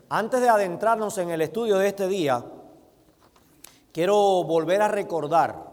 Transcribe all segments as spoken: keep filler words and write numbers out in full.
Antes de adentrarnos en el estudio de este día, quiero volver a recordar,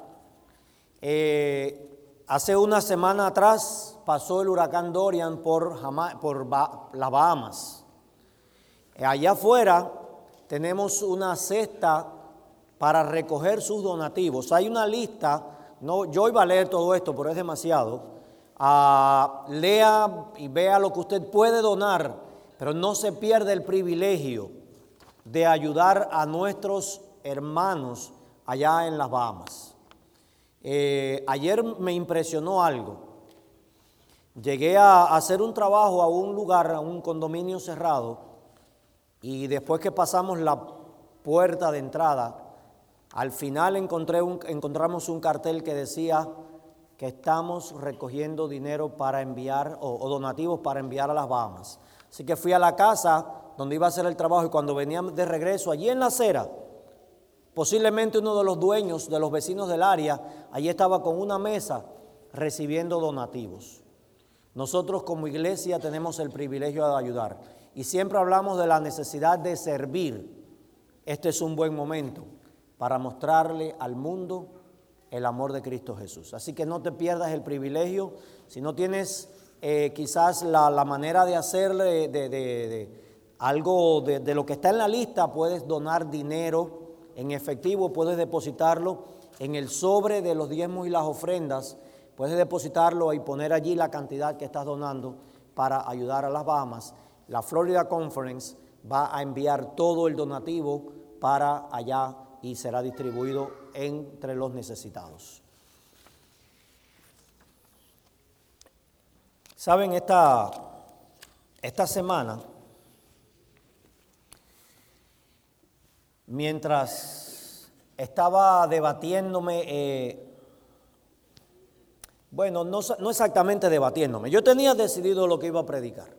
eh, hace una semana atrás pasó el huracán Dorian por, Jama- por ba- las Bahamas. Eh, allá afuera tenemos una cesta para recoger sus donativos. Hay una lista, no, yo iba a leer todo esto, pero es demasiado. Ah, lea y vea lo que usted puede donar, pero no se pierda el privilegio de ayudar a nuestros hermanos allá en las Bahamas. Eh, ayer me impresionó algo. Llegué a hacer un trabajo a un lugar, a un condominio cerrado, y después que pasamos la puerta de entrada, al final encontré un, encontramos un cartel que decía que estamos recogiendo dinero para enviar, o, o donativos para enviar a las Bahamas. Así que fui a la casa donde iba a hacer el trabajo y cuando venía de regreso, allí en la acera, posiblemente uno de los dueños, de los vecinos del área, allí estaba con una mesa recibiendo donativos. Nosotros como iglesia tenemos el privilegio de ayudar y siempre hablamos de la necesidad de servir. Este es un buen momento para mostrarle al mundo el amor de Cristo Jesús. Así que no te pierdas el privilegio. Si no tienes eh, quizás la, la manera de hacerle de, de, de algo de, de lo que está en la lista, puedes donar dinero en efectivo, puedes depositarlo en el sobre de los diezmos y las ofrendas, puedes depositarlo y poner allí la cantidad que estás donando para ayudar a las Bahamas. La Florida Conference va a enviar todo el donativo para allá y será distribuido entre los necesitados. Saben, esta, esta semana, mientras estaba debatiéndome, eh, bueno, no, no exactamente debatiéndome, yo tenía decidido lo que iba a predicar.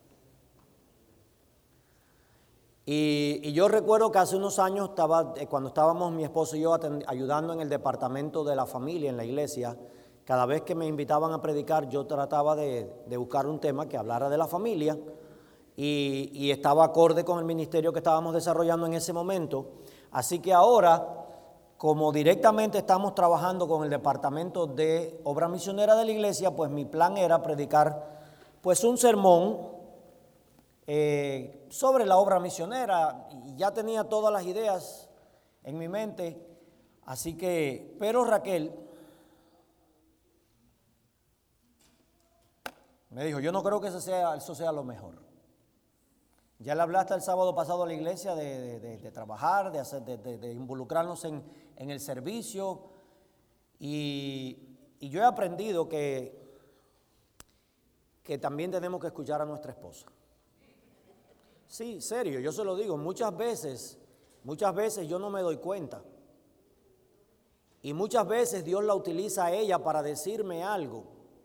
Y, y yo recuerdo que hace unos años, estaba, eh, cuando estábamos mi esposo y yo atend, ayudando en el departamento de la familia en la iglesia, cada vez que me invitaban a predicar, yo trataba de, de buscar un tema que hablara de la familia y, y estaba acorde con el ministerio que estábamos desarrollando en ese momento. Así que ahora, como directamente estamos trabajando con el departamento de obra misionera de la iglesia, pues mi plan era predicar pues un sermón Eh, sobre la obra misionera, y ya tenía todas las ideas en mi mente, así que, pero Raquel me dijo, yo no creo que eso sea, eso sea lo mejor. Ya le hablaste el sábado pasado a la iglesia de, de, de, de trabajar, de, hacer, de, de, de involucrarnos en, en el servicio, y, y yo he aprendido que, que también tenemos que escuchar a nuestra esposa. Sí, serio, yo se lo digo, muchas veces, muchas veces yo no me doy cuenta. Y muchas veces Dios la utiliza a ella para decirme algo.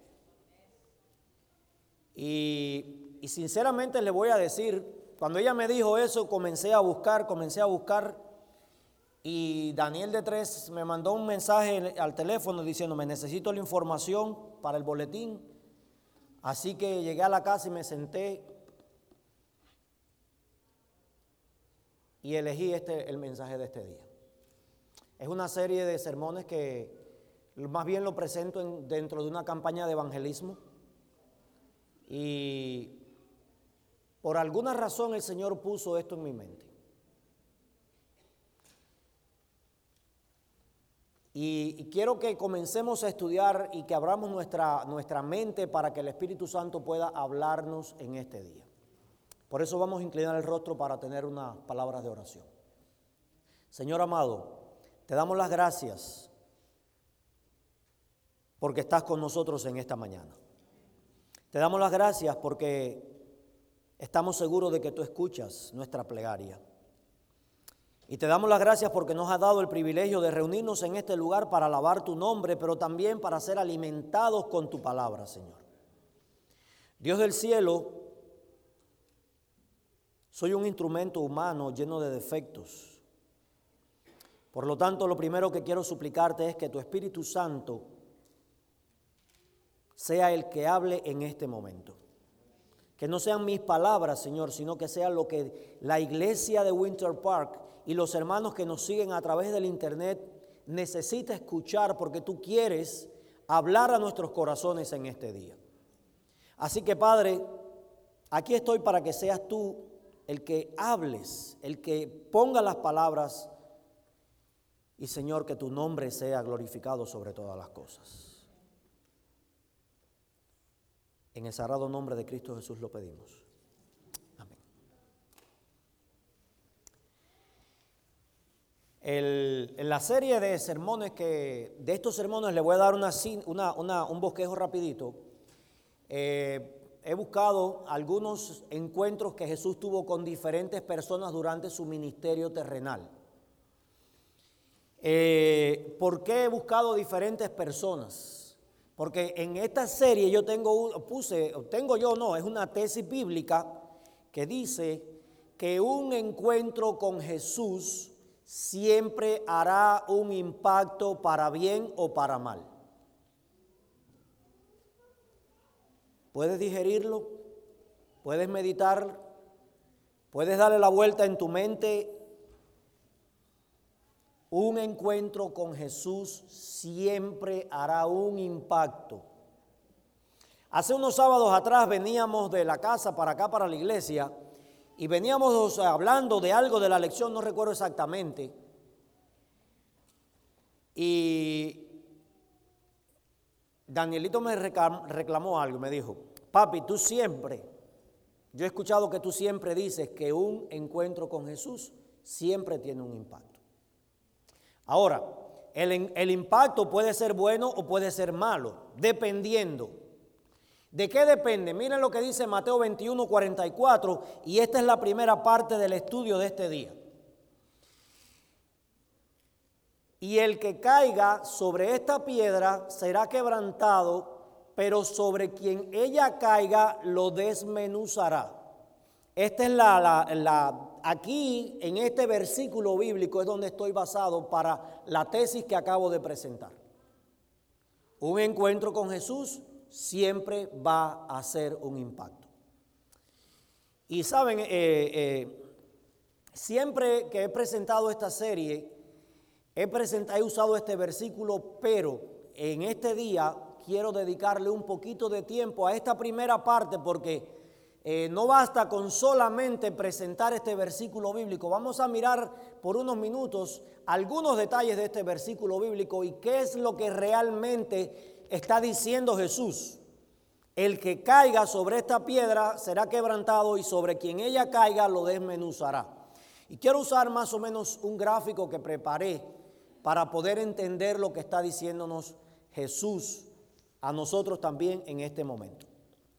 Y, y sinceramente le voy a decir, cuando ella me dijo eso, comencé a buscar, comencé a buscar. Y Daniel de Tres me mandó un mensaje al teléfono diciéndome, necesito la información para el boletín. Así que llegué a la casa y me senté y elegí este, el mensaje de este día. Es una serie de sermones que más bien lo presento en, dentro de una campaña de evangelismo. Y por alguna razón el Señor puso esto en mi mente. Y, y quiero que comencemos a estudiar y que abramos nuestra, nuestra mente para que el Espíritu Santo pueda hablarnos en este día. Por eso vamos a inclinar el rostro para tener unas palabras de oración. Señor amado, te damos las gracias porque estás con nosotros en esta mañana. Te damos las gracias porque estamos seguros de que tú escuchas nuestra plegaria. Y te damos las gracias porque nos has dado el privilegio de reunirnos en este lugar para alabar tu nombre, pero también para ser alimentados con tu palabra, Señor. Dios del cielo, soy un instrumento humano lleno de defectos. Por lo tanto, lo primero que quiero suplicarte es que tu Espíritu Santo sea el que hable en este momento. Que no sean mis palabras, Señor, sino que sea lo que la iglesia de Winter Park y los hermanos que nos siguen a través del internet necesita escuchar, porque tú quieres hablar a nuestros corazones en este día. Así que, Padre, aquí estoy para que seas tú el que hables, el que ponga las palabras, y, Señor, que tu nombre sea glorificado sobre todas las cosas. En el sagrado nombre de Cristo Jesús lo pedimos. Amén. El, en la serie de sermones que, de estos sermones le voy a dar una, una, una, un bosquejo rapidito. Eh, he buscado algunos encuentros que Jesús tuvo con diferentes personas durante su ministerio terrenal. Eh, ¿Por qué he buscado diferentes personas? Porque en esta serie yo tengo, puse, tengo yo no, es una tesis bíblica que dice que un encuentro con Jesús siempre hará un impacto para bien o para mal. ¿Puedes digerirlo? ¿Puedes meditar? ¿Puedes darle la vuelta en tu mente? Un encuentro con Jesús siempre hará un impacto. Hace unos sábados atrás veníamos de la casa para acá, para la iglesia, y veníamos hablando de algo de la lección, no recuerdo exactamente. Y Danielito me reclamó algo, me dijo: papi, tú siempre, yo he escuchado que tú siempre dices que un encuentro con Jesús siempre tiene un impacto. Ahora, el, el impacto puede ser bueno o puede ser malo, dependiendo. ¿De qué depende? Miren lo que dice Mateo veintiuno, cuarenta y cuatro, y esta es la primera parte del estudio de este día. Y el que caiga sobre esta piedra será quebrantado, pero sobre quien ella caiga lo desmenuzará. Esta es la, la, la, aquí en este versículo bíblico es donde estoy basado para la tesis que acabo de presentar. Un encuentro con Jesús siempre va a hacer un impacto. Y saben, eh, eh, siempre que he presentado esta serie, he, presentado, he usado este versículo, pero en este día quiero dedicarle un poquito de tiempo a esta primera parte porque Eh, no basta con solamente presentar este versículo bíblico. Vamos a mirar por unos minutos algunos detalles de este versículo bíblico y qué es lo que realmente está diciendo Jesús. El que caiga sobre esta piedra será quebrantado y sobre quien ella caiga lo desmenuzará. Y quiero usar más o menos un gráfico que preparé para poder entender lo que está diciéndonos Jesús a nosotros también en este momento.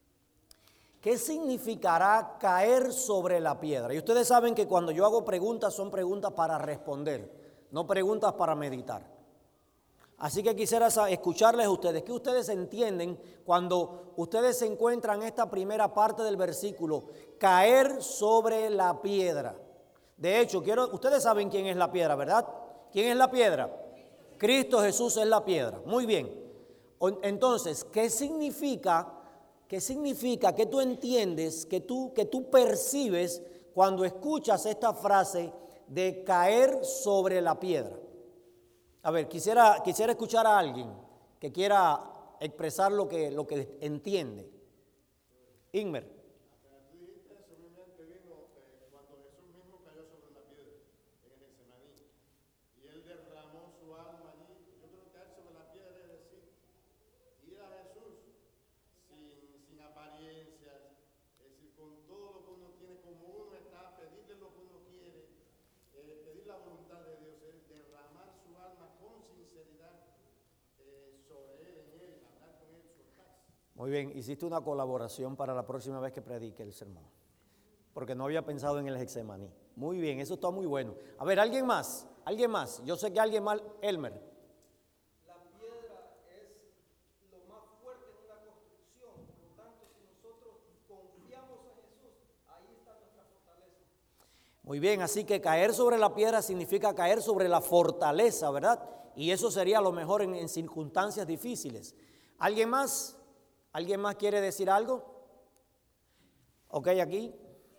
¿Qué significará caer sobre la piedra? Y ustedes saben que cuando yo hago preguntas son preguntas para responder, no preguntas para meditar. Así que quisiera escucharles a ustedes. ¿Qué ustedes entienden cuando ustedes se encuentran en esta primera parte del versículo? Caer sobre la piedra. De hecho, quiero, ustedes saben quién es la piedra, ¿verdad? ¿Quién es la piedra? Cristo Jesús es la piedra. Muy bien. Entonces, ¿qué significa? ¿Qué significa? ¿Qué tú entiendes? ¿Qué tú, que tú percibes cuando escuchas esta frase de caer sobre la piedra? A ver, quisiera, quisiera escuchar a alguien que quiera expresar lo que, lo que entiende. Inmer. Tú dijiste eso, mi mente vino eh, cuando Jesús mismo cayó sobre la piedra en el Getsemaní y él derramó su alma allí. Yo creo que caer sobre la piedra es decir, ir a Jesús sin, sin apariencias, es decir, con todo lo que uno tiene, como uno está, pedirle lo que uno quiere, eh, pedir la voluntad de Dios, es derramar su alma con sinceridad eh, sobre él, en él, hablar con él, soltarse. Muy bien, hiciste una colaboración para la próxima vez que predique el sermón, porque no había pensado en el Getsemaní. Muy bien, eso está muy bueno. A ver, ¿alguien más? ¿Alguien más? Yo sé que alguien más, Elmer. La piedra es lo más fuerte en una construcción, por lo tanto, si nosotros confiamos en Jesús, ahí está nuestra fortaleza. Muy bien, así que caer sobre la piedra significa caer sobre la fortaleza, ¿verdad? Y eso sería lo mejor en, en circunstancias difíciles. ¿Alguien más? ¿Alguien más quiere decir algo? ¿Ok aquí?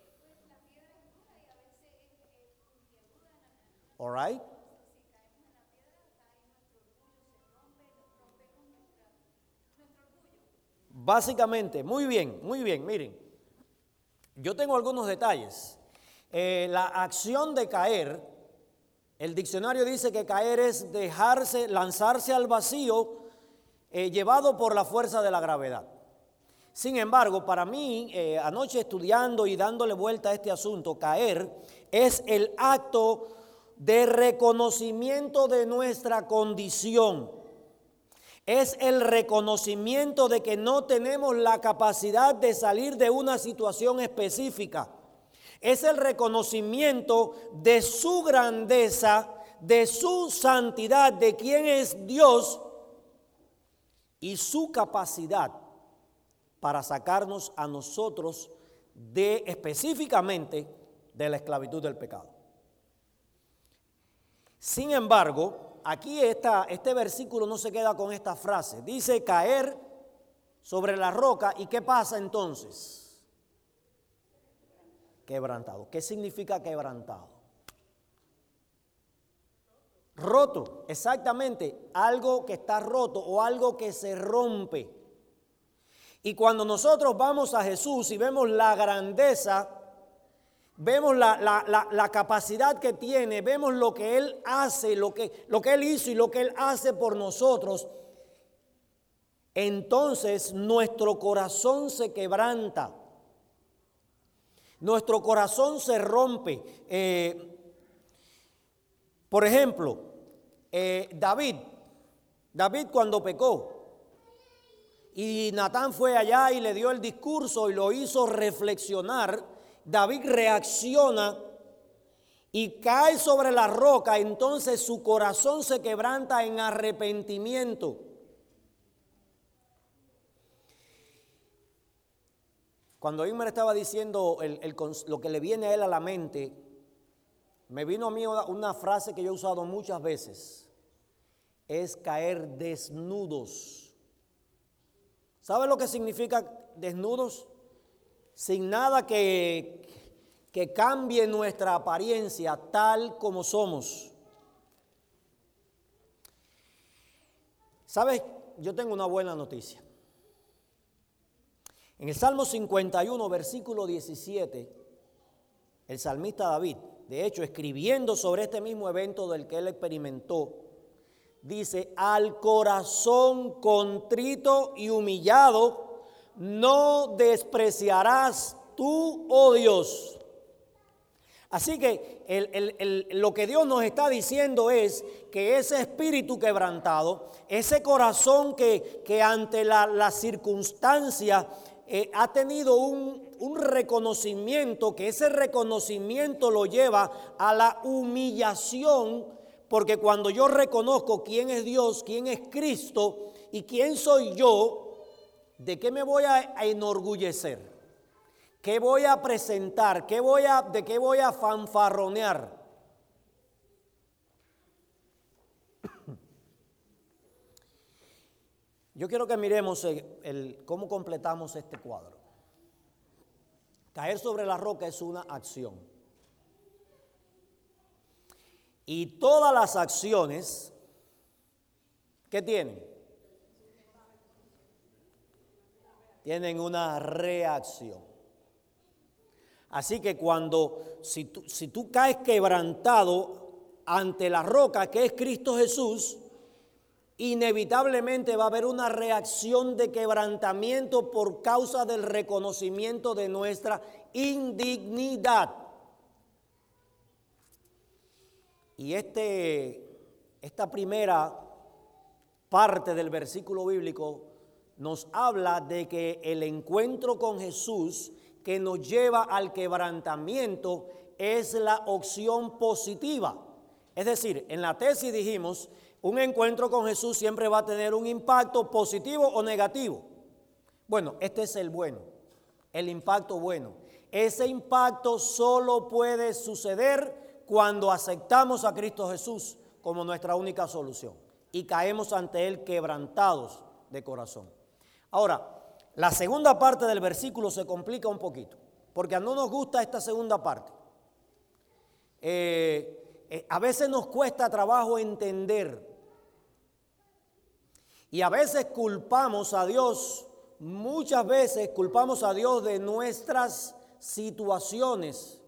All right. Básicamente, muy bien, muy bien, miren, yo tengo algunos detalles. Eh, la acción de caer, el diccionario dice que caer es dejarse, lanzarse al vacío, eh, llevado por la fuerza de la gravedad. Sin embargo, para mí, eh, anoche estudiando y dándole vuelta a este asunto, caer es el acto de reconocimiento de nuestra condición. Es el reconocimiento de que no tenemos la capacidad de salir de una situación específica. Es el reconocimiento de su grandeza, de su santidad, de quién es Dios y su capacidad para sacarnos a nosotros de específicamente de la esclavitud del pecado. Sin embargo, aquí esta, este versículo no se queda con esta frase. Dice caer sobre la roca. ¿Y qué pasa entonces? Quebrantado. ¿Qué significa quebrantado? Roto, exactamente. Algo que está roto o algo que se rompe. Y cuando nosotros vamos a Jesús y vemos la grandeza, vemos la, la, la, la capacidad que tiene, vemos lo que Él hace, lo que, lo que Él hizo y lo que Él hace por nosotros, entonces nuestro corazón se quebranta, nuestro corazón se rompe. Eh, por ejemplo, eh, David, David cuando pecó, y Natán fue allá y le dio el discurso y lo hizo reflexionar, David reacciona y cae sobre la roca, entonces su corazón se quebranta en arrepentimiento. Cuando Inmer estaba diciendo el, el, lo que le viene a él a la mente, me vino a mí una, una frase que yo he usado muchas veces, es caer desnudos. ¿Sabe lo que significa desnudos? Sin nada que, que cambie nuestra apariencia tal como somos. ¿Sabes? Yo tengo una buena noticia. En el Salmo cincuenta y uno, versículo diecisiete, el salmista David, de hecho, escribiendo sobre este mismo evento del que él experimentó, dice, al corazón contrito y humillado no despreciarás tú, oh Dios. Así que el, el, el, lo que Dios nos está diciendo es que ese espíritu quebrantado, ese corazón que, que ante la, la circunstancia eh, ha tenido un, un reconocimiento, que ese reconocimiento lo lleva a la humillación. Porque cuando yo reconozco quién es Dios, quién es Cristo y quién soy yo, ¿de qué me voy a enorgullecer? ¿Qué voy a presentar? ¿Qué voy a, ¿De qué voy a fanfarronear? Yo quiero que miremos el, el, cómo completamos este cuadro. Caer sobre la roca es una acción. Y todas las acciones, ¿qué tienen? Tienen una reacción. Así que cuando, si tú, si tú caes quebrantado ante la roca que es Cristo Jesús, inevitablemente va a haber una reacción de quebrantamiento por causa del reconocimiento de nuestra indignidad. Y este, esta primera parte del versículo bíblico nos habla de que el encuentro con Jesús que nos lleva al quebrantamiento es la opción positiva. Es decir, en la tesis dijimos, un encuentro con Jesús siempre va a tener un impacto positivo o negativo. Bueno, este es el bueno, el impacto bueno. Ese impacto solo puede suceder cuando aceptamos a Cristo Jesús como nuestra única solución y caemos ante Él quebrantados de corazón. Ahora, la segunda parte del versículo se complica un poquito. porque no nos gusta esta segunda parte. Eh, eh, a veces nos cuesta trabajo entender y a veces culpamos a Dios, muchas veces culpamos a Dios de nuestras situaciones.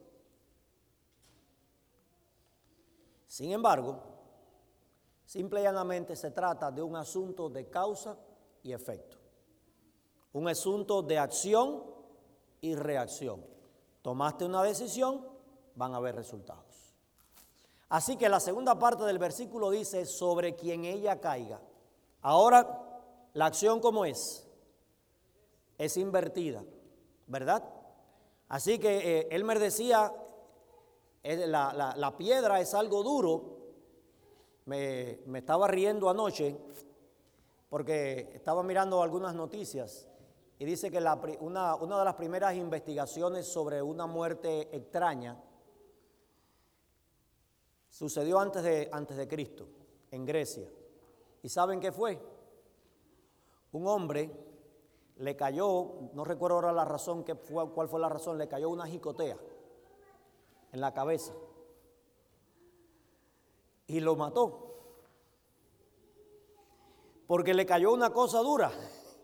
Sin embargo, simple y llanamente se trata de un asunto de causa y efecto, un asunto de acción y reacción. Tomaste una decisión, van a haber resultados. Así que la segunda parte del versículo dice, sobre quien ella caiga. Ahora, la acción ¿cómo es? Es invertida, ¿verdad? Así que eh, Elmer decía, eh, la, la, la piedra es algo duro. Me, me estaba riendo anoche porque estaba mirando algunas noticias y dice que la, una, una de las primeras investigaciones sobre una muerte extraña sucedió antes de, antes de Cristo, en Grecia. ¿Y saben qué fue? Un hombre le cayó, no recuerdo ahora la razón, que fue, cuál fue la razón, le cayó una jicotea en la cabeza y lo mató, porque le cayó una cosa dura.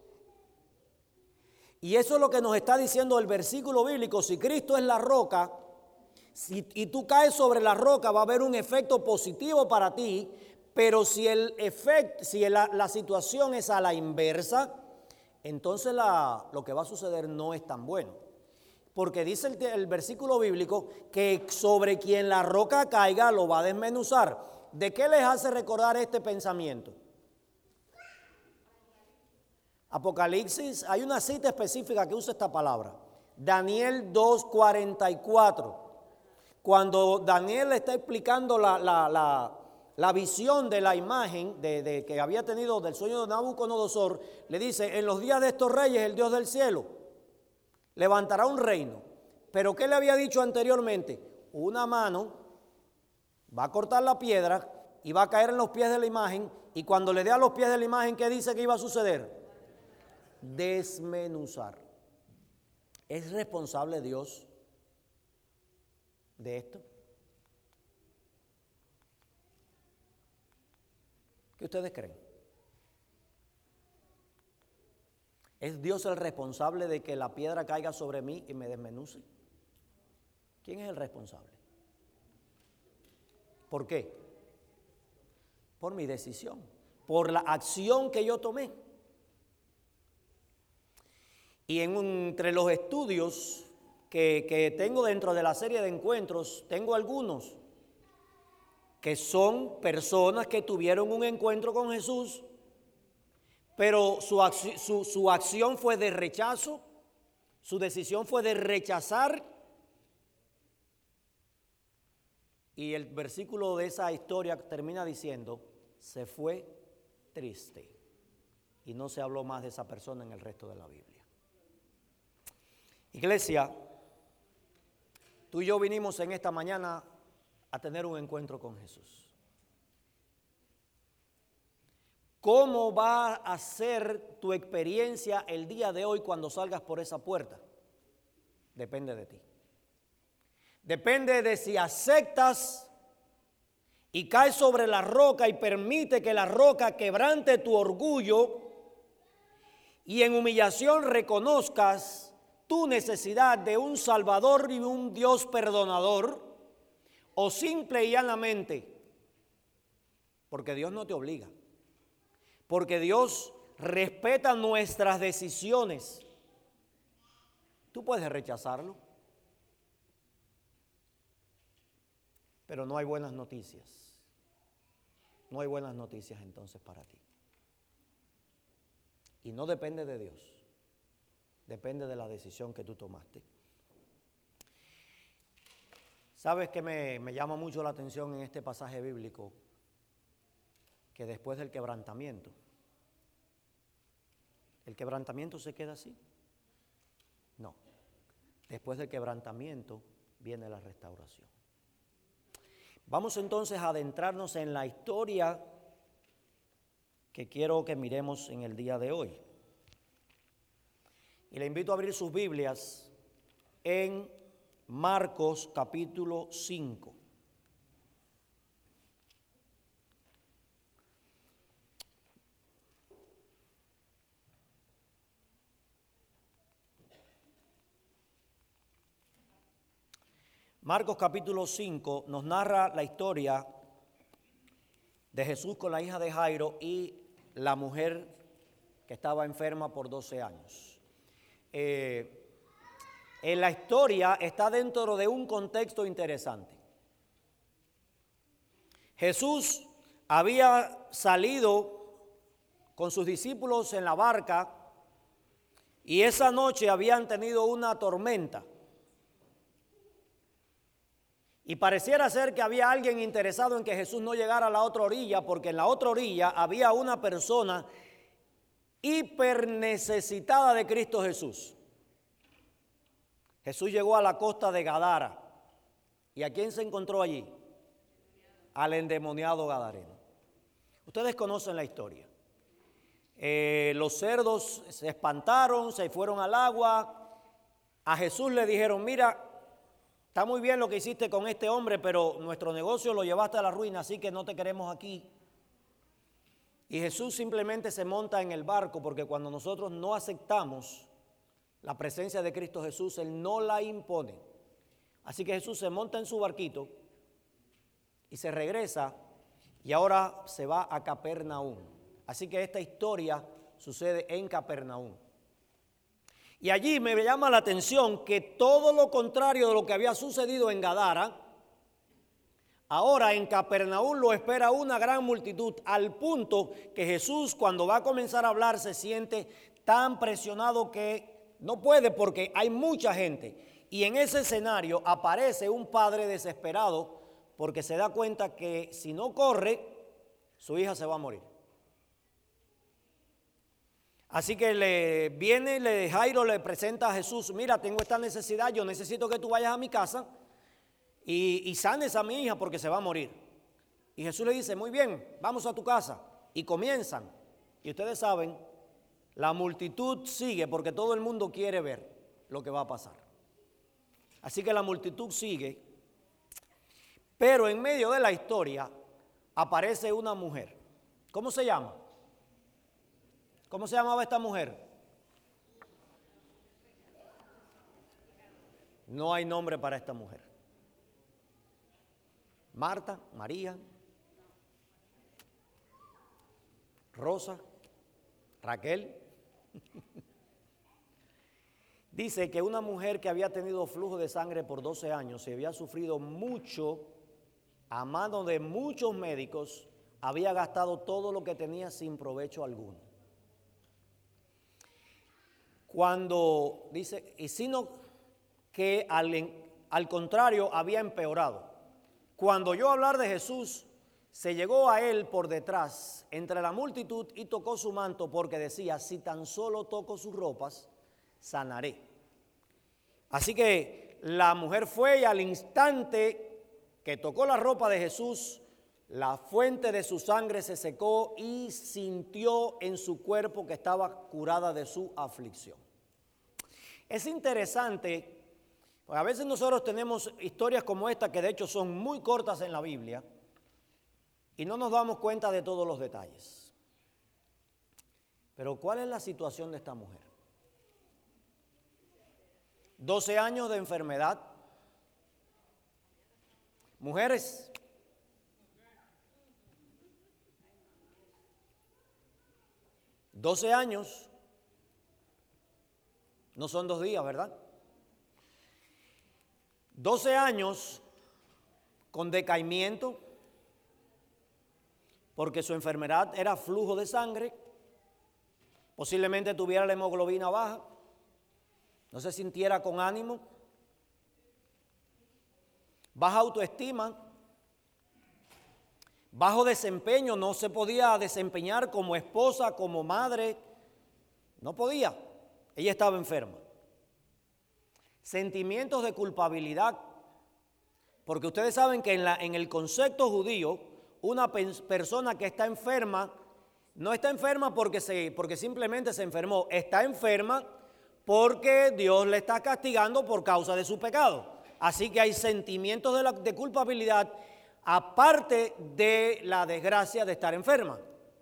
Y eso es lo que nos está diciendo el versículo bíblico. Si Cristo es la roca, si, y tú caes sobre la roca, va a haber un efecto positivo para ti. Pero si, el efecto, si la, la situación es a la inversa, entonces la, lo que va a suceder no es tan bueno. Porque dice el, el versículo bíblico que sobre quien la roca caiga lo va a desmenuzar. ¿De qué les hace recordar este pensamiento? Apocalipsis, hay una cita específica que usa esta palabra. Daniel dos cuarenta y cuatro. Cuando Daniel está explicando la... la, la La visión de la imagen de, de que había tenido del sueño de Nabucodonosor, le dice, en los días de estos reyes, el Dios del cielo levantará un reino. Pero ¿qué le había dicho anteriormente? Una mano va a cortar la piedra y va a caer en los pies de la imagen, y cuando le dé a los pies de la imagen, ¿qué dice que iba a suceder? Desmenuzar. ¿Es responsable Dios de esto? ¿Qué ustedes creen? ¿Es Dios el responsable de que la piedra caiga sobre mí y me desmenuce? ¿Quién es el responsable? ¿Por qué? Por mi decisión, por la acción que yo tomé. Y en, entre los estudios que, que tengo dentro de la serie de encuentros, tengo algunos que son personas que tuvieron un encuentro con Jesús, pero su, su, su acción fue de rechazo, su decisión fue de rechazar, y el versículo de esa historia termina diciendo, se fue triste, y no se habló más de esa persona en el resto de la Biblia. Iglesia, tú y yo vinimos en esta mañana a tener un encuentro con Jesús. ¿Cómo va a ser tu experiencia el día de hoy cuando salgas por esa puerta? Depende de ti. Depende de si aceptas y caes sobre la roca y permite que la roca quebrante tu orgullo y en humillación reconozcas tu necesidad de un Salvador y un Dios perdonador, o simple y llanamente, porque Dios no te obliga, porque Dios respeta nuestras decisiones. Tú puedes rechazarlo, pero no hay buenas noticias. No hay buenas noticias entonces para ti. Y no depende de Dios, depende de la decisión que tú tomaste. ¿Sabes qué me, me llama mucho la atención en este pasaje bíblico? Que después del quebrantamiento, ¿el quebrantamiento se queda así? No. Después del quebrantamiento viene la restauración. Vamos entonces a adentrarnos en la historia que quiero que miremos en el día de hoy. Y le invito a abrir sus Biblias en Marcos capítulo cinco. Marcos capítulo cinco nos narra la historia de Jesús con la hija de Jairo y la mujer que estaba enferma por doce años. Eh, en la historia está dentro de un contexto interesante. Jesús había salido con sus discípulos en la barca y esa noche habían tenido una tormenta. Y pareciera ser que había alguien interesado en que Jesús no llegara a la otra orilla, porque en la otra orilla había una persona hiper necesitada de Cristo Jesús. Jesús llegó a la costa de Gadara. ¿Y a quién se encontró allí? Al endemoniado gadareno. Ustedes conocen la historia. Eh, los cerdos se espantaron, se fueron al agua. A Jesús le dijeron, mira, está muy bien lo que hiciste con este hombre, pero nuestro negocio lo llevaste a la ruina, así que no te queremos aquí. Y Jesús simplemente se monta en el barco, porque cuando nosotros no aceptamos la presencia de Cristo Jesús, Él no la impone. Así que Jesús se monta en su barquito y se regresa y ahora se va a Capernaum. Así que esta historia sucede en Capernaum. Y allí me llama la atención que todo lo contrario de lo que había sucedido en Gadara, ahora en Capernaum lo espera una gran multitud, al punto que Jesús, cuando va a comenzar a hablar, se siente tan presionado que no puede porque hay mucha gente. Y en ese escenario aparece un padre desesperado porque se da cuenta que si no corre, su hija se va a morir. Así que le viene, le, Jairo le presenta a Jesús, mira, tengo esta necesidad, yo necesito que tú vayas a mi casa y, y sanes a mi hija porque se va a morir. Y Jesús le dice, muy bien, vamos a tu casa. Y comienzan. Y ustedes saben, la multitud sigue porque todo el mundo quiere ver lo que va a pasar. Así que la multitud sigue, pero en medio de la historia aparece una mujer. ¿Cómo se llama? ¿Cómo se llamaba esta mujer? No hay nombre para esta mujer. Marta, María, Rosa, Raquel. Dice que una mujer que había tenido flujo de sangre por doce años y había sufrido mucho a mano de muchos médicos, había gastado todo lo que tenía sin provecho alguno. Cuando dice, y sino que al, al contrario había empeorado. Cuando oyó hablar de Jesús, se llegó a él por detrás, entre la multitud, y tocó su manto, porque decía, si tan solo toco sus ropas, sanaré. Así que la mujer fue y al instante que tocó la ropa de Jesús, la fuente de su sangre se secó y sintió en su cuerpo que estaba curada de su aflicción. Es interesante, porque a veces nosotros tenemos historias como esta que de hecho son muy cortas en la Biblia y no nos damos cuenta de todos los detalles. Pero ¿cuál es la situación de esta mujer? doce años de enfermedad. Mujeres, doce años, no son dos días, ¿verdad? doce años con decaimiento, porque su enfermedad era flujo de sangre, posiblemente tuviera la hemoglobina baja, no se sintiera con ánimo, baja autoestima, bajo desempeño, no se podía desempeñar como esposa, como madre, no podía, ella estaba enferma. Sentimientos de culpabilidad, porque ustedes saben que en, la, en el concepto judío, una persona que está enferma, no está enferma porque, se, porque simplemente se enfermó, está enferma porque Dios le está castigando por causa de su pecado. Así que hay sentimientos de, la, de culpabilidad aparte de la desgracia de estar enferma.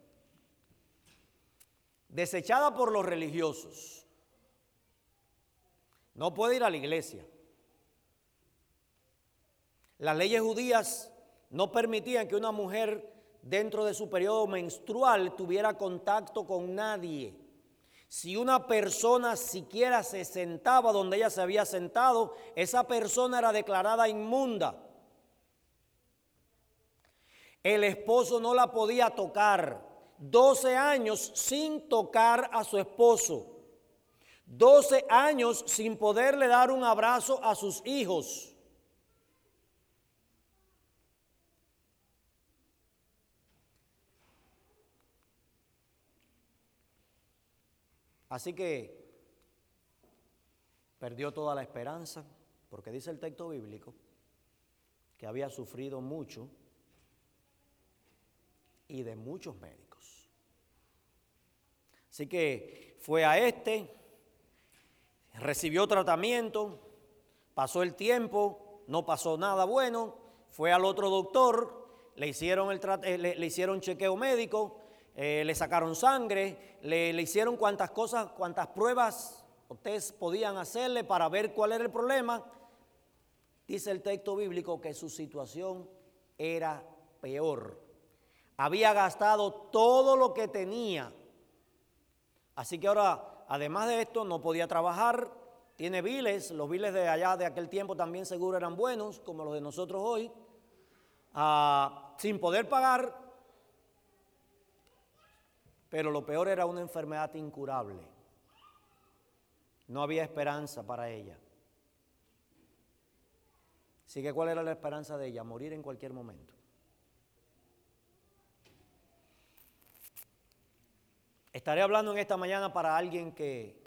Desechada por los religiosos. No puede ir a la iglesia. Las leyes judías no permitían que una mujer dentro de su periodo menstrual tuviera contacto con nadie. Si una persona siquiera se sentaba donde ella se había sentado, esa persona era declarada inmunda. El esposo no la podía tocar. doce años sin tocar a su esposo. doce años sin poderle dar un abrazo a sus hijos. Así que perdió toda la esperanza, porque dice el texto bíblico que había sufrido mucho y de muchos médicos. Así que fue a este, recibió tratamiento, pasó el tiempo, no pasó nada bueno, fue al otro doctor, le hicieron, el tra- le, le hicieron chequeo médico, eh, le sacaron sangre, le, le hicieron cuantas cosas, cuantas pruebas ustedes podían hacerle para ver cuál era el problema. Dice el texto bíblico que su situación era peor. Había gastado todo lo que tenía. Así que ahora, además de esto, no podía trabajar, tiene biles, los biles de allá de aquel tiempo también seguro eran buenos, como los de nosotros hoy, ah, sin poder pagar, pero lo peor era una enfermedad incurable. No había esperanza para ella. Así que, ¿cuál era la esperanza de ella? Morir en cualquier momento. Estaré hablando en esta mañana para alguien que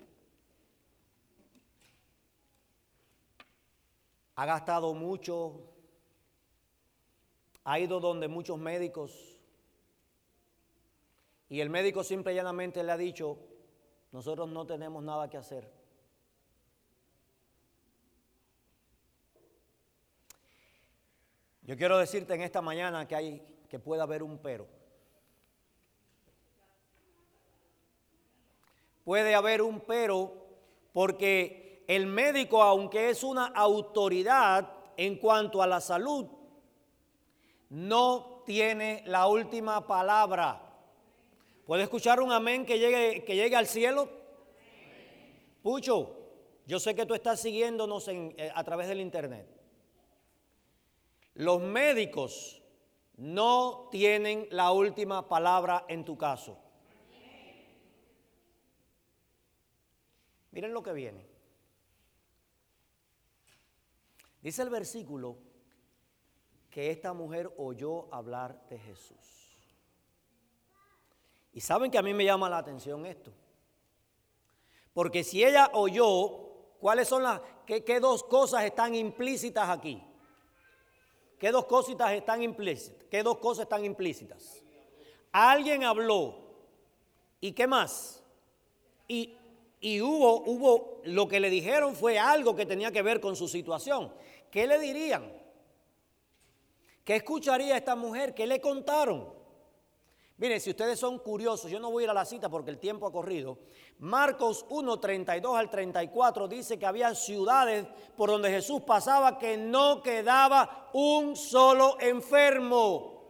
ha gastado mucho, ha ido donde muchos médicos y el médico simple y llanamente le ha dicho, nosotros no tenemos nada que hacer. Yo quiero decirte en esta mañana que hay, que puede haber un pero. Puede haber un pero porque el médico, aunque es una autoridad en cuanto a la salud, no tiene la última palabra. ¿Puede escuchar un amén que llegue, que llegue al cielo? Pucho, yo sé que tú estás siguiéndonos en, eh, a través del internet. Los médicos no tienen la última palabra en tu caso. Miren lo que viene. Dice el versículo que esta mujer oyó hablar de Jesús. Y saben que a mí me llama la atención esto. Porque si ella oyó, ¿cuáles son las, qué, qué dos cosas están implícitas aquí? ¿Qué dos cositas están implícitas? ¿Qué dos cosas están implícitas? Alguien habló. ¿Y qué más? Y, y hubo, hubo, lo que le dijeron fue algo que tenía que ver con su situación. ¿Qué le dirían? ¿Qué escucharía esta mujer? ¿Qué le contaron? Miren, si ustedes son curiosos, yo no voy a ir a la cita porque el tiempo ha corrido. Marcos uno, treinta y dos al treinta y cuatro dice que había ciudades por donde Jesús pasaba que no quedaba un solo enfermo.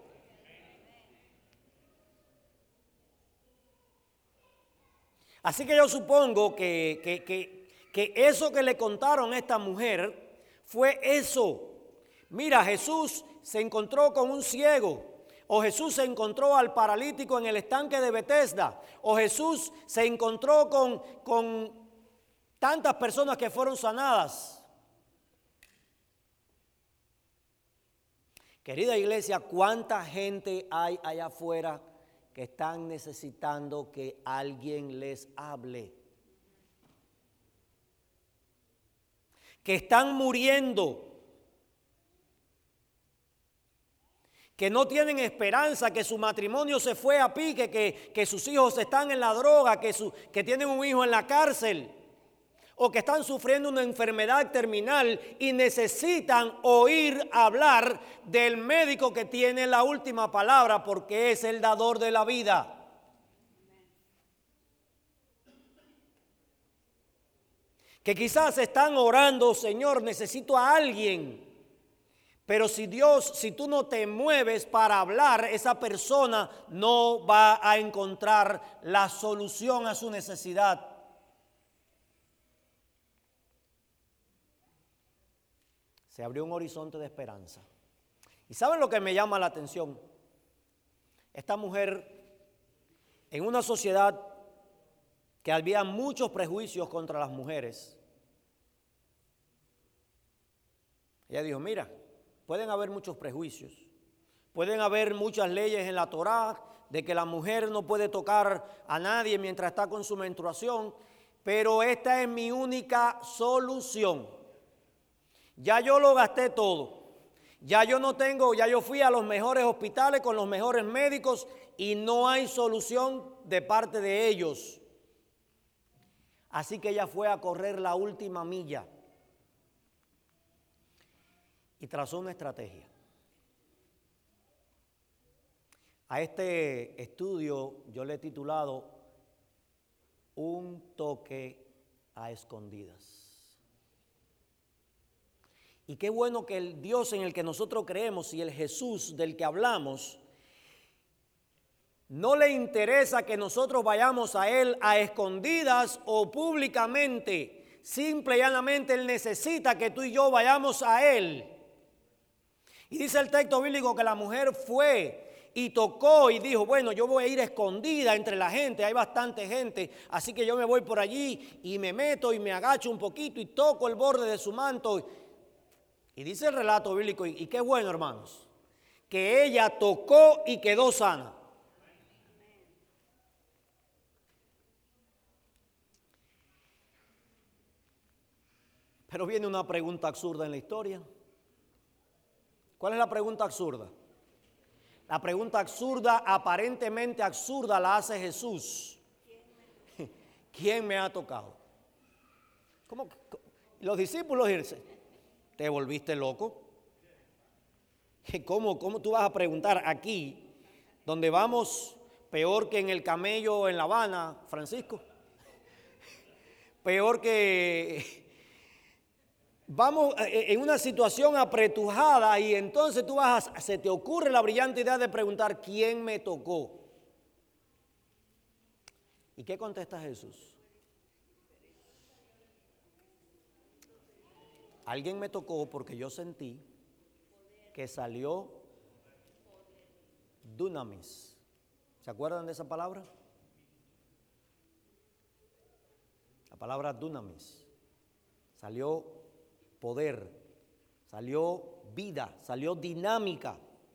Así que yo supongo que, que, que, que eso que le contaron a esta mujer fue eso. Mira, Jesús se encontró con un ciego. O Jesús se encontró al paralítico en el estanque de Betesda. O Jesús se encontró con, con tantas personas que fueron sanadas. Querida iglesia, ¿cuánta gente hay allá afuera que están necesitando que alguien les hable? Que están muriendo. Que no tienen esperanza, que su matrimonio se fue a pique, que, que sus hijos están en la droga, que, su, que tienen un hijo en la cárcel. o que están sufriendo una enfermedad terminal y necesitan oír hablar del médico que tiene la última palabra porque es el dador de la vida. Que quizás están orando, Señor, necesito a alguien. Pero si Dios, si tú no te mueves para hablar, esa persona no va a encontrar la solución a su necesidad. Se abrió un horizonte de esperanza. ¿Y saben lo que me llama la atención? Esta mujer, en una sociedad que había muchos prejuicios contra las mujeres, ella dijo, mira, pueden haber muchos prejuicios, pueden haber muchas leyes en la Torá de que la mujer no puede tocar a nadie mientras está con su menstruación, pero esta es mi única solución. Ya yo lo gasté todo, ya yo no tengo, ya yo fui a los mejores hospitales con los mejores médicos y no hay solución de parte de ellos. Así que ella fue a correr la última milla y trazó una estrategia. A este estudio yo le he titulado Un toque a escondidas. Y qué bueno que el Dios en el que nosotros creemos y el Jesús del que hablamos, no le interesa que nosotros vayamos a Él a escondidas o públicamente. Simple y llanamente Él necesita que tú y yo vayamos a Él. Y dice el texto bíblico que la mujer fue y tocó y dijo, bueno, yo voy a ir escondida entre la gente, hay bastante gente, así que yo me voy por allí y me meto y me agacho un poquito y toco el borde de su manto. Y dice el relato bíblico, y, y qué bueno, hermanos, que ella tocó y quedó sana. Pero viene una pregunta absurda en la historia. ¿Cuál es la pregunta absurda? La pregunta absurda, aparentemente absurda, la hace Jesús. ¿Quién me ha tocado? ¿Cómo? Los discípulos dicen, ¿te volviste loco? ¿Cómo, ¿Cómo tú vas a preguntar aquí, donde vamos peor que en el camello en La Habana, Francisco? Peor que... Vamos en una situación apretujada y entonces tú vas a, se te ocurre la brillante idea de preguntar ¿quién me tocó? ¿Y qué contesta Jesús? Alguien me tocó porque yo sentí que salió dunamis. ¿Se acuerdan de esa palabra? La palabra dunamis. Salió poder, salió vida, salió dinámica.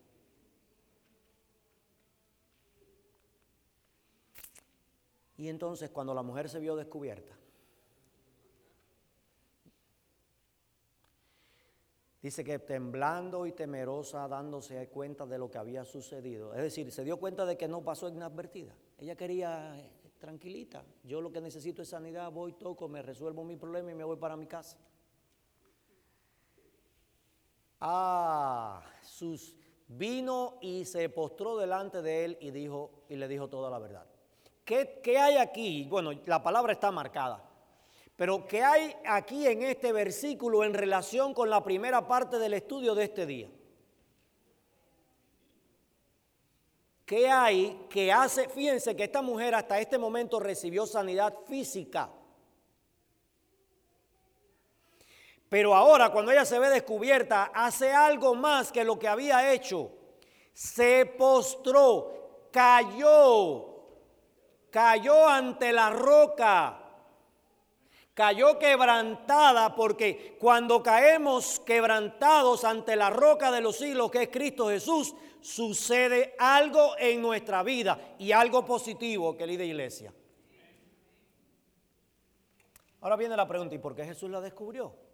Y entonces cuando la mujer se vio descubierta, dice que temblando y temerosa, dándose cuenta de lo que había sucedido, es decir, se dio cuenta de que no pasó inadvertida. Ella quería eh, tranquilita, yo lo que necesito es sanidad, voy, toco, me resuelvo mi problema y me voy para mi casa. Ah, sus, vino y se postró delante de él y dijo y le dijo toda la verdad. ¿Qué, qué hay aquí? Bueno, la palabra está marcada, pero ¿qué hay aquí en este versículo en relación con la primera parte del estudio de este día? ¿Qué hay que hace? Fíjense que esta mujer hasta este momento recibió sanidad física. Pero ahora, cuando ella se ve descubierta, hace algo más que lo que había hecho. Se postró, cayó, cayó ante la roca, cayó quebrantada, porque cuando caemos quebrantados ante la roca de los siglos, que es Cristo Jesús, sucede algo en nuestra vida y algo positivo, querida iglesia. Ahora viene la pregunta, ¿y por qué Jesús la descubrió?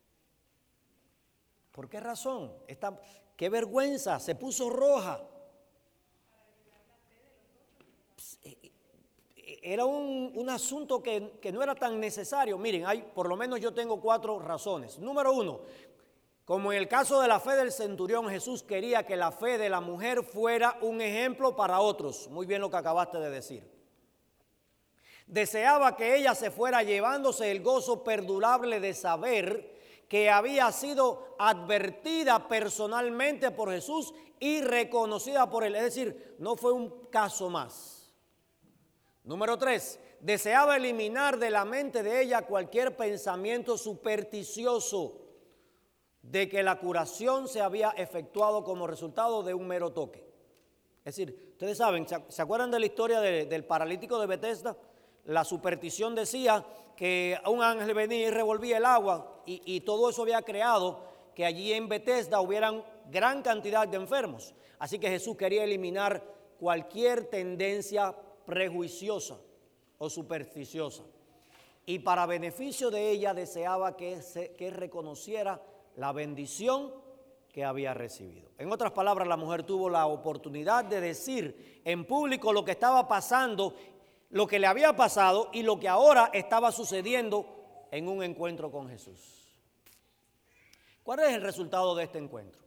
¿Por qué razón? Esta, ¡qué vergüenza! Se puso roja. era un, un asunto que, que no era tan necesario. Miren, hay, por lo menos yo tengo cuatro razones. Número uno, como en el caso de la fe del centurión, Jesús quería que la fe de la mujer fuera un ejemplo para otros. Muy bien lo que acabaste de decir. Deseaba que ella se fuera llevándose el gozo perdurable de saber que había sido advertida personalmente por Jesús y reconocida por él. Es decir, no fue un caso más. Número tres, deseaba eliminar de la mente de ella cualquier pensamiento supersticioso de que la curación se había efectuado como resultado de un mero toque. Es decir, ustedes saben, ¿se acuerdan de la historia de, del paralítico de Betesda? La superstición decía que un ángel venía y revolvía el agua y, y todo eso había creado que allí en Betesda hubieran gran cantidad de enfermos. Así que Jesús quería eliminar cualquier tendencia prejuiciosa o supersticiosa. Y para beneficio de ella deseaba que, se, que reconociera la bendición que había recibido. En otras palabras, la mujer tuvo la oportunidad de decir en público lo que estaba pasando, lo que le había pasado y lo que ahora estaba sucediendo en un encuentro con Jesús. ¿Cuál es el resultado de este encuentro?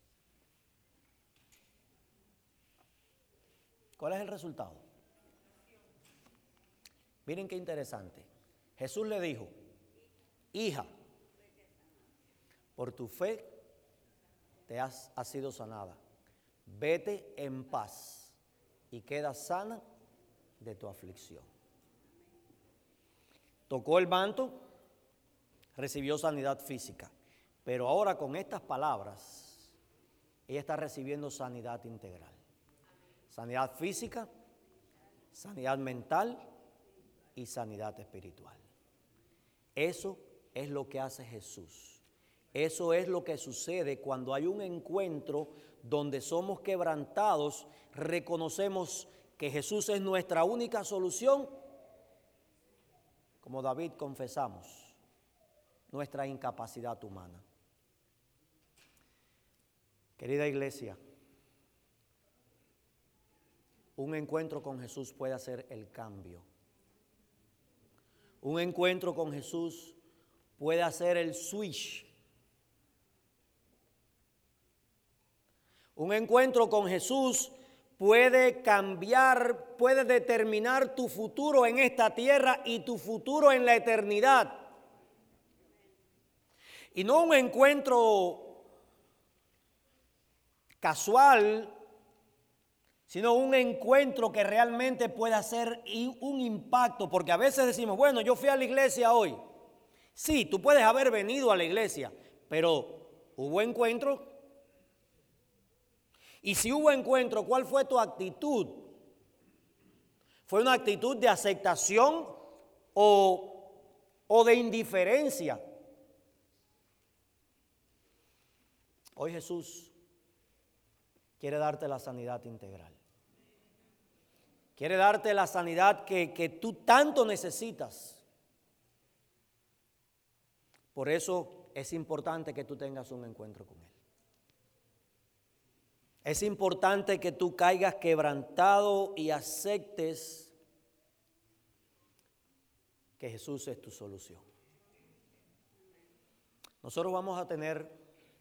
¿Cuál es el resultado? Miren qué interesante. Jesús le dijo, hija, por tu fe te has, has sido sanada. Vete en paz y queda sana de tu aflicción. Tocó el manto, recibió sanidad física, pero ahora con estas palabras, ella está recibiendo sanidad integral. Sanidad física, sanidad mental y sanidad espiritual. Eso es lo que hace Jesús. Eso es lo que sucede cuando hay un encuentro donde somos quebrantados, reconocemos que Jesús es nuestra única solución, como David confesamos, nuestra incapacidad humana. Querida iglesia, un encuentro con Jesús puede hacer el cambio. Un encuentro con Jesús puede hacer el switch. Un encuentro con Jesús puede cambiar, puede determinar tu futuro en esta tierra y tu futuro en la eternidad. Y no un encuentro casual, sino un encuentro que realmente pueda hacer un impacto. Porque a veces decimos, bueno, yo fui a la iglesia hoy. Sí, tú puedes haber venido a la iglesia, pero ¿hubo encuentro? Y si hubo encuentro, ¿cuál fue tu actitud? ¿Fue una actitud de aceptación o, o de indiferencia? Hoy Jesús quiere darte la sanidad integral. Quiere darte la sanidad que, que tú tanto necesitas. Por eso es importante que tú tengas un encuentro con Él. Es importante que tú caigas quebrantado y aceptes que Jesús es tu solución. Nosotros vamos a tener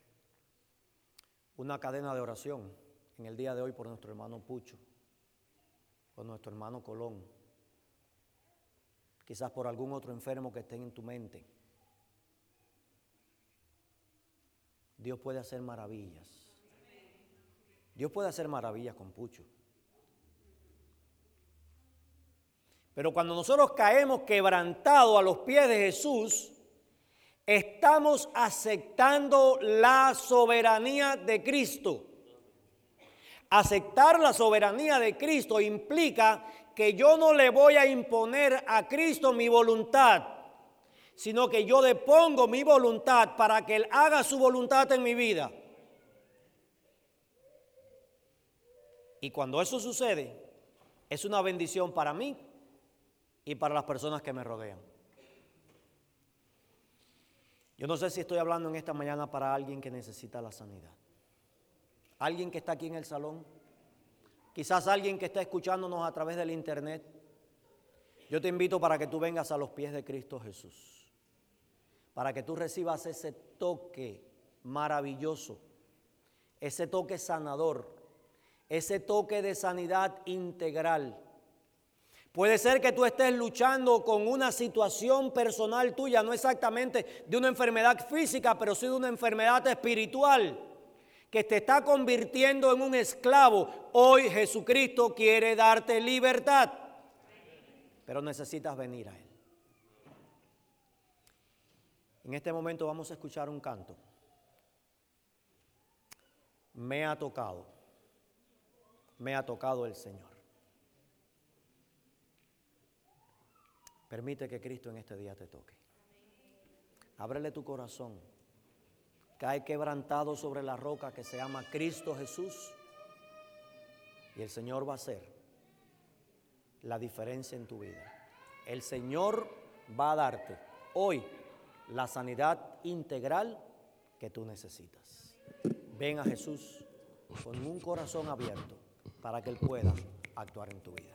una cadena de oración en el día de hoy por nuestro hermano Pucho, por nuestro hermano Colón, quizás por algún otro enfermo que esté en tu mente. Dios puede hacer maravillas. Dios puede hacer maravillas con Pucho. Pero cuando nosotros caemos quebrantados a los pies de Jesús, estamos aceptando la soberanía de Cristo. Aceptar la soberanía de Cristo implica que yo no le voy a imponer a Cristo mi voluntad, sino que yo depongo mi voluntad para que Él haga su voluntad en mi vida. Y cuando eso sucede, es una bendición para mí y para las personas que me rodean. Yo no sé si estoy hablando en esta mañana para alguien que necesita la sanidad. Alguien que está aquí en el salón. Quizás alguien que está escuchándonos a través del internet. Yo te invito para que tú vengas a los pies de Cristo Jesús, para que tú recibas ese toque maravilloso, ese toque sanador, ese toque de sanidad integral. Puede ser que tú estés luchando con una situación personal tuya, no exactamente de una enfermedad física, pero sí de una enfermedad espiritual que te está convirtiendo en un esclavo. Hoy Jesucristo quiere darte libertad, pero necesitas venir a Él. En este momento vamos a escuchar un canto. Me ha tocado, me ha tocado el Señor. Permite que Cristo en este día te toque. Ábrele tu corazón. Cae quebrantado sobre la roca que se llama Cristo Jesús. Y el Señor va a hacer la diferencia en tu vida. El Señor va a darte hoy la sanidad integral que tú necesitas. Ven a Jesús con un corazón abierto para que Él pueda actuar en tu vida.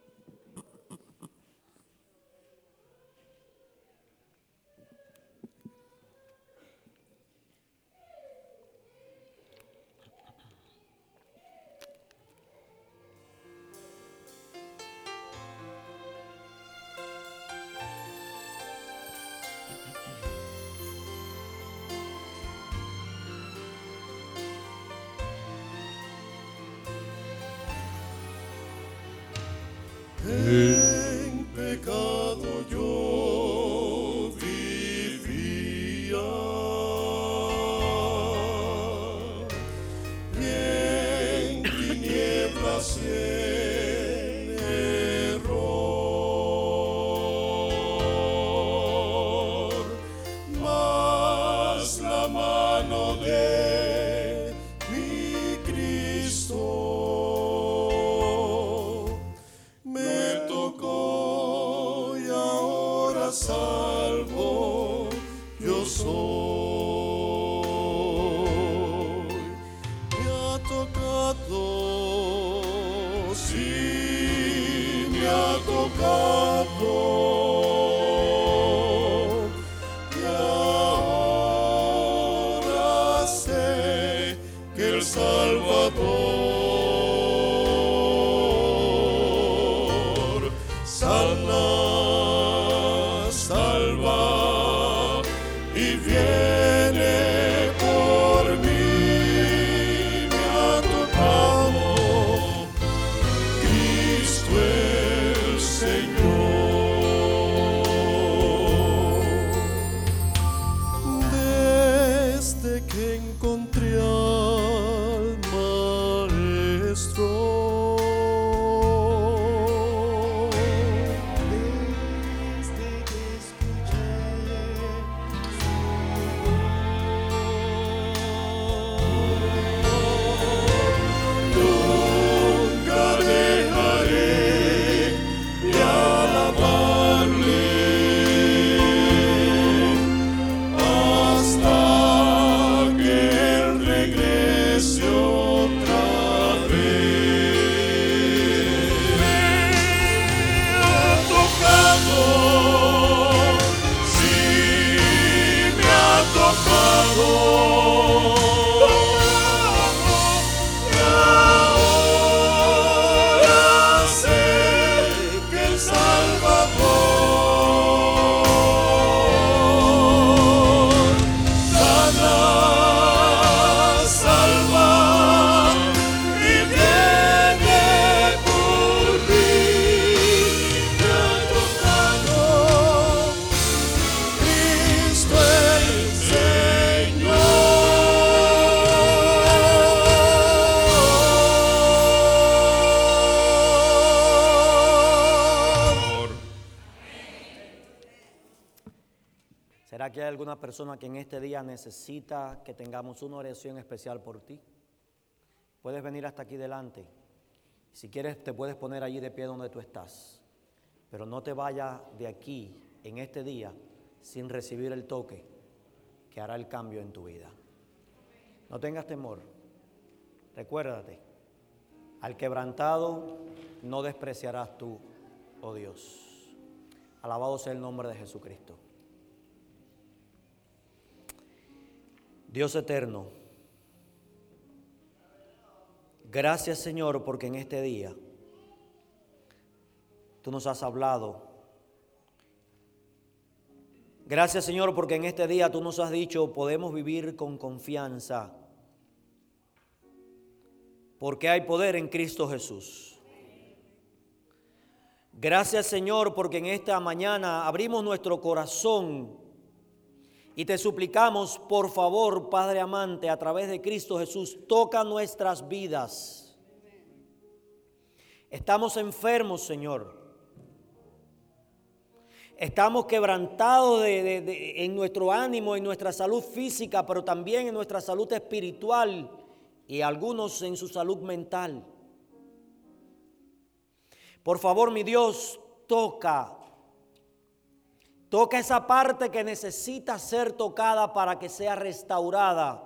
En pecado yo vivía, y en tinieblas y en error, mas la mano de mi Cristo salvo yo soy. Me ha tocado, sí, me ha tocado, y ahora sé que el Salvador sana, salva y viene por mí. Me ha tocado Cristo el Señor. Desde que encontré al Maestro, ¿será que hay alguna persona que en este día necesita que tengamos una oración especial por ti? Puedes venir hasta aquí delante. Si quieres te puedes poner allí de pie donde tú estás. Pero no te vayas de aquí en este día sin recibir el toque que hará el cambio en tu vida. No tengas temor. Recuérdate, al quebrantado no despreciarás tú, oh Dios. Alabado sea el nombre de Jesucristo. Dios eterno, gracias Señor porque en este día tú nos has hablado. Gracias Señor porque en este día tú nos has dicho podemos vivir con confianza porque hay poder en Cristo Jesús. Gracias Señor porque en esta mañana abrimos nuestro corazón y te suplicamos, por favor, Padre amante, a través de Cristo Jesús, toca nuestras vidas. Estamos enfermos, Señor. Estamos quebrantados de, de, de, en nuestro ánimo, en nuestra salud física, pero también en nuestra salud espiritual y algunos en su salud mental. Por favor, mi Dios, toca. Toca esa parte que necesita ser tocada para que sea restaurada.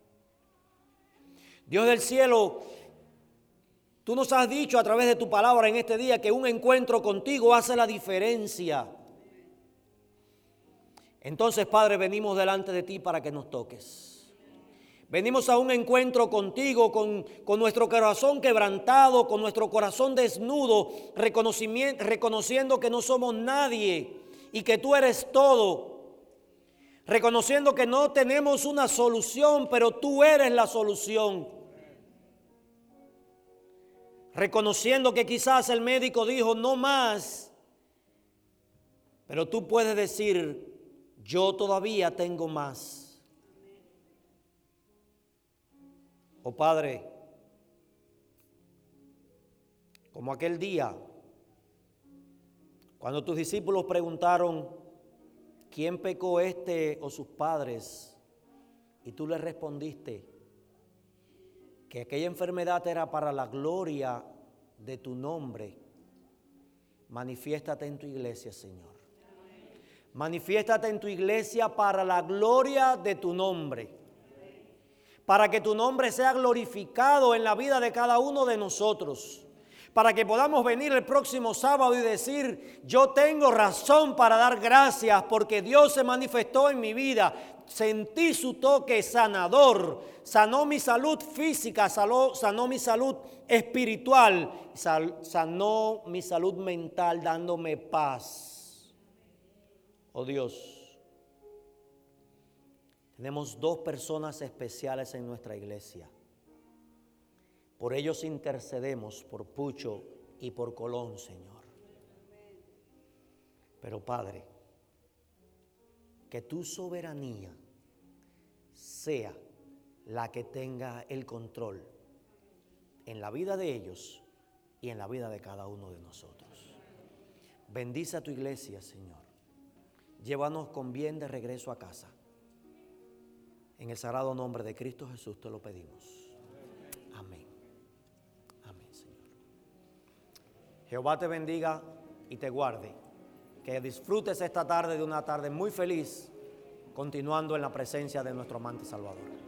Dios del cielo, tú nos has dicho a través de tu palabra en este día que un encuentro contigo hace la diferencia. Entonces, Padre, venimos delante de ti para que nos toques. Venimos a un encuentro contigo con, con nuestro corazón quebrantado, con nuestro corazón desnudo, reconociendo que no somos nadie y que tú eres todo, reconociendo que no tenemos una solución, pero tú eres la solución, reconociendo que quizás el médico dijo no más, pero tú puedes decir yo todavía tengo más. Oh Padre, como aquel día cuando tus discípulos preguntaron, ¿quién pecó este o sus padres? Y tú les respondiste que aquella enfermedad era para la gloria de tu nombre. Manifiéstate en tu iglesia, Señor. Manifiéstate en tu iglesia para la gloria de tu nombre. Para que tu nombre sea glorificado en la vida de cada uno de nosotros. Para que podamos venir el próximo sábado y decir, yo tengo razón para dar gracias porque Dios se manifestó en mi vida. Sentí su toque sanador, sanó mi salud física, sanó, sanó mi salud espiritual, sanó mi salud mental dándome paz. Oh Dios, tenemos dos personas especiales en nuestra iglesia. Por ellos intercedemos, por Pucho y por Colón, Señor. Pero Padre, que tu soberanía sea la que tenga el control en la vida de ellos y en la vida de cada uno de nosotros. Bendice a tu iglesia, Señor. Llévanos con bien de regreso a casa. En el sagrado nombre de Cristo Jesús te lo pedimos. Amén. Jehová te bendiga y te guarde. Que disfrutes esta tarde de una tarde muy feliz, continuando en la presencia de nuestro amante Salvador.